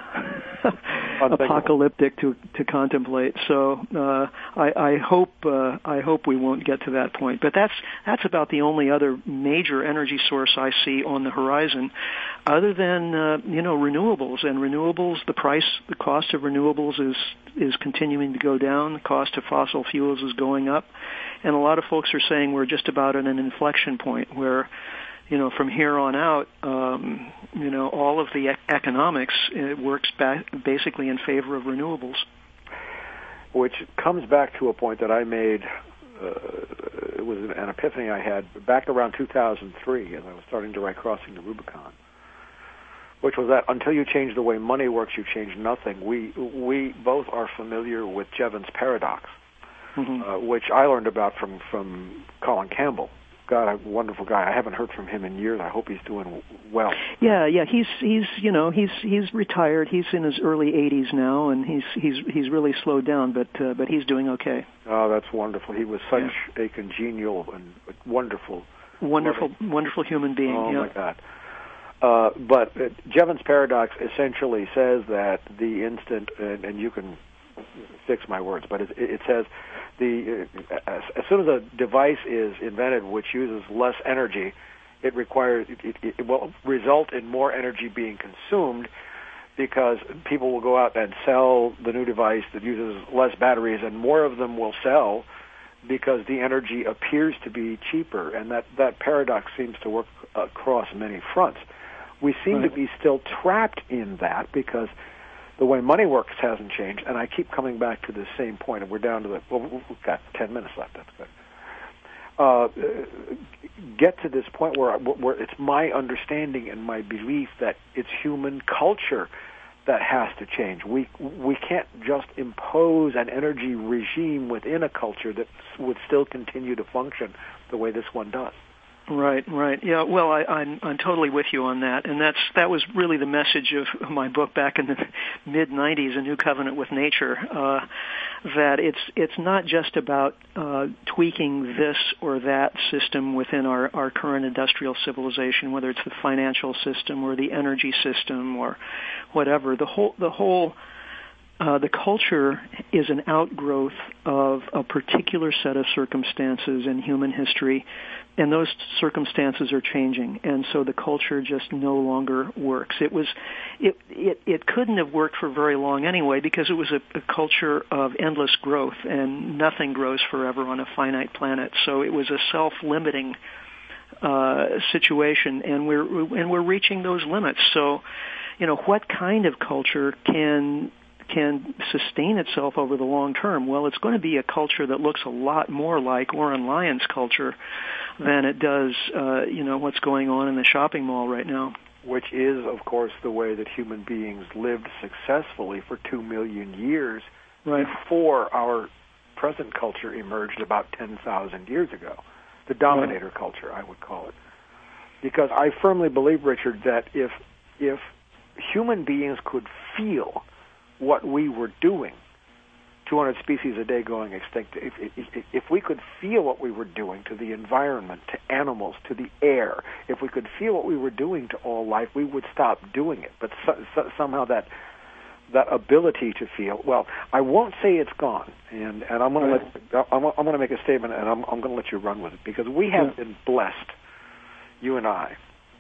C: apocalyptic to to contemplate. So uh, I, I hope uh, I hope we won't get to that point. But that's that's about the only other major energy source I see on the horizon, other than uh, you know renewables. And renewables, the price, the cost of renewables is is continuing to go down. The cost of fossil fuels is going up, and a lot of folks are saying we're just about at an inflection point where, you know, from here on out, um, you know, all of the e- economics it works ba- basically in favor of renewables.
B: Which comes back to a point that I made. Uh, it was an epiphany I had back around two thousand three, as I was starting to write Crossing the Rubicon, which was that until you change the way money works, you change nothing. We we both are familiar with Jevons paradox, mm-hmm. uh, which I learned about from from Colin Campbell. God, a wonderful guy. I haven't heard from him in years. I hope he's doing well.
C: Yeah, yeah. He's he's you know he's he's retired. He's in his early eighties now, and he's he's he's really slowed down, but uh, but he's doing okay.
B: Oh, that's wonderful. He was such yeah. a congenial and wonderful,
C: wonderful,
B: loving.
C: wonderful human being.
B: Oh
C: yeah.
B: my God. Uh, but uh, Jevons paradox essentially says that the instant, and, and you can fix my words, but it, it says the uh, as, as soon as a device is invented which uses less energy, it requires it, it, it will result in more energy being consumed because people will go out and sell the new device that uses less batteries, and more of them will sell because the energy appears to be cheaper, and that, that paradox seems to work across many fronts. We seem right. to be still trapped in that because the way money works hasn't changed, and I keep coming back to the same point, and we're down to the, well, we've got ten minutes left, that's good. uh, get to this point where, where it's my understanding and my belief that it's human culture that has to change. We we can't just impose an energy regime within a culture that would still continue to function the way this one does.
C: Right, right. Yeah, well, I, I'm, I'm totally with you on that. And that's that was really the message of my book back in the mid nineties, A New Covenant with Nature, uh, that it's it's not just about uh, tweaking this or that system within our, our current industrial civilization, whether it's the financial system or the energy system or whatever. The whole the whole Uh, the culture is an outgrowth of a particular set of circumstances in human history, and those circumstances are changing, and so the culture just no longer works. It was, it it, it couldn't have worked for very long anyway, because it was a, a culture of endless growth, and nothing grows forever on a finite planet. So it was a self-limiting uh, situation, and we're and we're reaching those limits. So, you know, what kind of culture can can sustain itself over the long term? Well, it's going to be a culture that looks a lot more like Oren Lyon's culture than it does, uh, you know, what's going on in the shopping mall right now.
B: Which is, of course, the way that human beings lived successfully for two million years
C: right.
B: before our present culture emerged about ten thousand years ago. The dominator right. culture, I would call it. Because I firmly believe, Richard, that if if human beings could feel what we were doing, two hundred species a day going extinct, if, if, if we could feel what we were doing to the environment, to animals, to the air, if we could feel what we were doing to all life, we would stop doing it. But so, so, somehow that that ability to feel, well, I won't say it's gone, and, and I'm going to let I'm, I'm going to make a statement, and I'm, I'm going to let you run with it, because we have yeah. been blessed, you and I,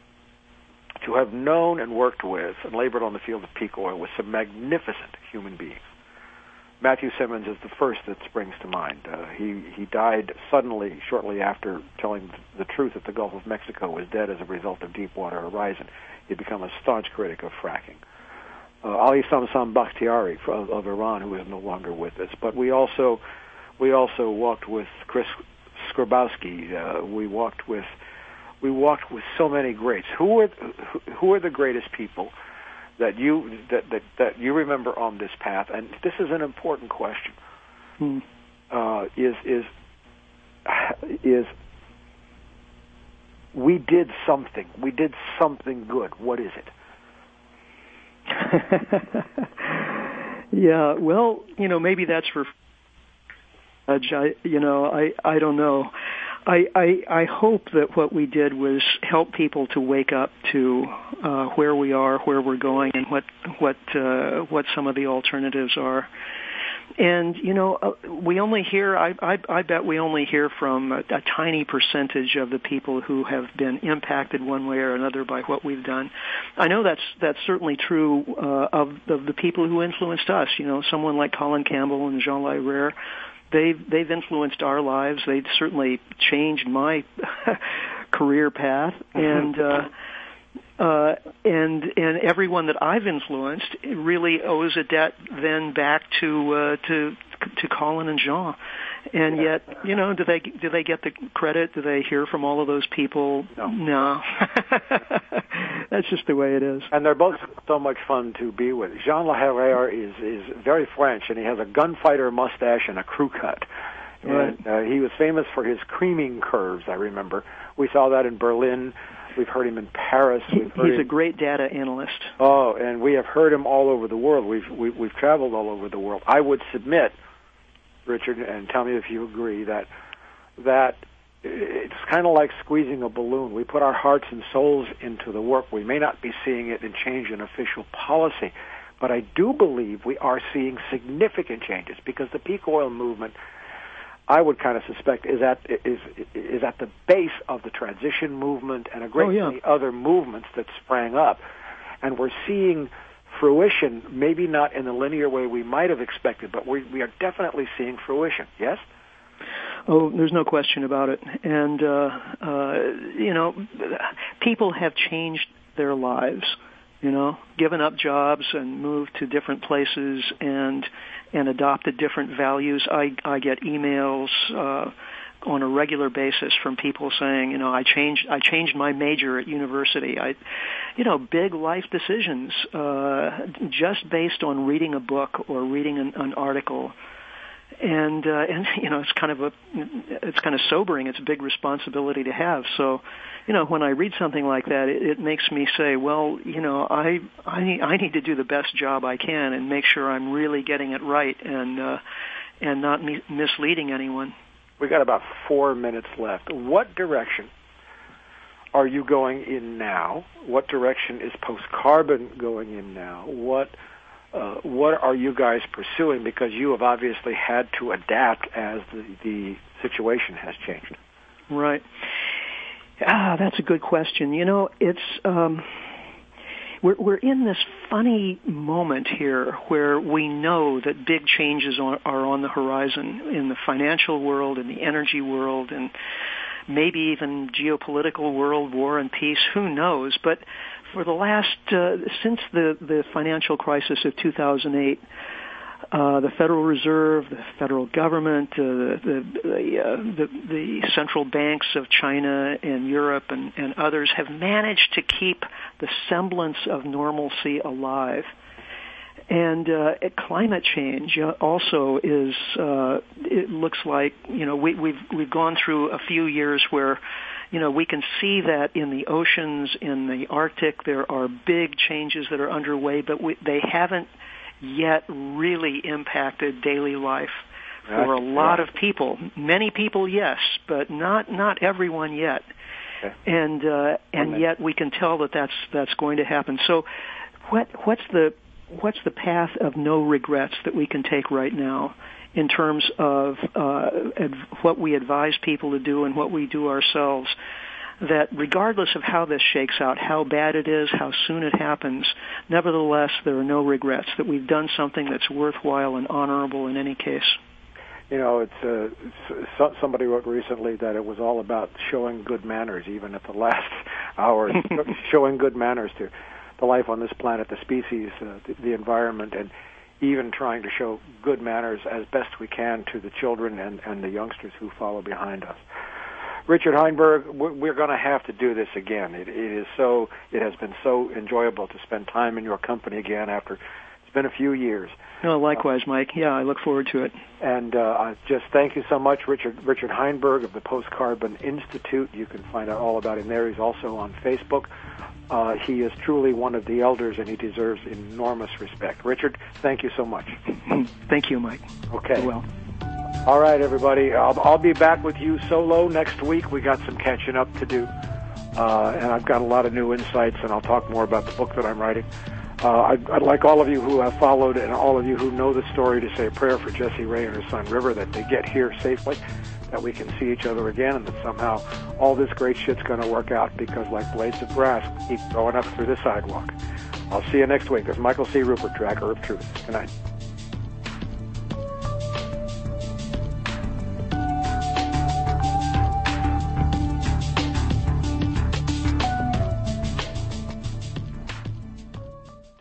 B: to have known and worked with and labored on the field of peak oil with some magnificent human beings. Matthew Simmons is the first that springs to mind. Uh, he, he died suddenly shortly after telling the truth that the Gulf of Mexico was dead as a result of Deepwater Horizon. He'd become a staunch critic of fracking. Uh, Ali Samsam Bakhtiari of, of Iran, who is no longer with us. But we also we also walked with Chris Skrbowski. Uh, we walked with We walked with so many greats. Who are who are the greatest people that you that, that, that you remember on this path? And this is an important question.
C: Hmm.
B: Uh, is is is we did something? We did something good. What is it?
C: Yeah. Well, you know, maybe that's for. Uh, you know, I I don't know. I, I, I hope that what we did was help people to wake up to uh, where we are, where we're going, and what what uh, what some of the alternatives are. And you know, uh, we only hear. I, I, I bet we only hear from a, a tiny percentage of the people who have been impacted one way or another by what we've done. I know that's that's certainly true uh, of, of the people who influenced us. You know, someone like Colin Campbell and Jean Lairere. They've they've influenced our lives. They've certainly changed my career path, and uh, uh, and and everyone that I've influenced really owes a debt then back to uh, to to Colin and Jean. And yet, you know, do they do they get the credit? Do they hear from all of those people?
B: No.
C: No. That's just the way it is.
B: And they're both so much fun to be with. Jean Lairere is is very French, and he has a gunfighter mustache and a crew cut.
C: Right.
B: And uh, he was famous for his creaming curves, I remember. We saw that in Berlin. We've heard him in Paris. We've heard
C: He's
B: him...
C: a great data analyst.
B: Oh, and we have heard him all over the world. We've we, we've traveled all over the world. I would submit, Richard, and tell me if you agree, that that it's kind of like squeezing a balloon. We put our hearts and souls into the work. We may not be seeing it in change in official policy, but I do believe we are seeing significant changes, because the peak oil movement, I would kind of suspect, is at is is at the base of the transition movement and a great
C: oh, yeah.
B: many other movements that sprang up, and we're seeing fruition, maybe not in the linear way we might have expected, but we we are definitely seeing fruition. Yes?
C: Oh, there's no question about it. And, uh, uh, you know, people have changed their lives, you know, given up jobs and moved to different places and and adopted different values. I, I get emails uh, on a regular basis from people saying, you know, I changed I changed my major at university. I, you know, big life decisions uh, just based on reading a book or reading an, an article. And uh, and you know, it's kind of a it's kind of sobering. It's a big responsibility to have. So, you know, when I read something like that, it, it makes me say, well, you know, I I need, I need to do the best job I can and make sure I'm really getting it right and uh, and not mi- misleading anyone.
B: We got about four minutes left. What direction are you going in now? What direction is Post-Carbon going in now? What uh, what are you guys pursuing? Because you have obviously had to adapt as the, the situation has changed.
C: Right. Ah, that's a good question. You know, it's um, we're we're in this funny moment here where we know that big changes are, are on the horizon in the financial world, in the energy world, and maybe even geopolitical world, war and peace. Who knows? But for the last uh, since the the financial crisis of two thousand eight. Uh, the Federal Reserve, the federal government, uh, the the the, uh, the the central banks of China and Europe and, and others have managed to keep the semblance of normalcy alive. And uh, climate change uh, also is. Uh, it looks like you know we, we've we've gone through a few years where. You know, we can see that in the oceans, in the Arctic, there are big changes that are underway, but we, they haven't yet really impacted daily life for a lot of people. Many people, yes, but not not everyone yet. Okay. And uh, and yet we can tell that that's that's going to happen. So, what what's the what's the path of no regrets that we can take right now in terms of uh, adv- what we advise people to do and what we do ourselves? That regardless of how this shakes out, how bad it is, how soon it happens, nevertheless, there are no regrets, that we've done something that's worthwhile and honorable in any case.
B: You know, it's, uh, it's somebody wrote recently that it was all about showing good manners, even at the last hour, showing good manners to the life on this planet, the species, uh, the, the environment, and even trying to show good manners as best we can to the children and, and the youngsters who follow behind us. Richard Heinberg, we're going to have to do this again. It, it is so. It has been so enjoyable to spend time in your company again after it's been a few years.
C: No, likewise, uh, Mike. Yeah, I look forward to it.
B: And uh, I just thank you so much, Richard. Richard Heinberg of the Post-Carbon Institute. You can find out all about him there. He's also on Facebook. Uh, he is truly one of the elders, and he deserves enormous respect. Richard, thank you so much.
C: Thank you, Mike.
B: Okay.
C: Well.
B: All right, everybody. I'll, I'll be back with you solo next week. We got some catching up to do, uh, and I've got a lot of new insights, and I'll talk more about the book that I'm writing. Uh, I'd, I'd like all of you who have followed and all of you who know the story to say a prayer for Jessie Ray and her son River, that they get here safely, that we can see each other again, and that somehow all this great shit's going to work out, because like blades of grass, we keep going up through the sidewalk. I'll see you next week. This is Michael C. Ruppert, Tracker of Truth. Good night.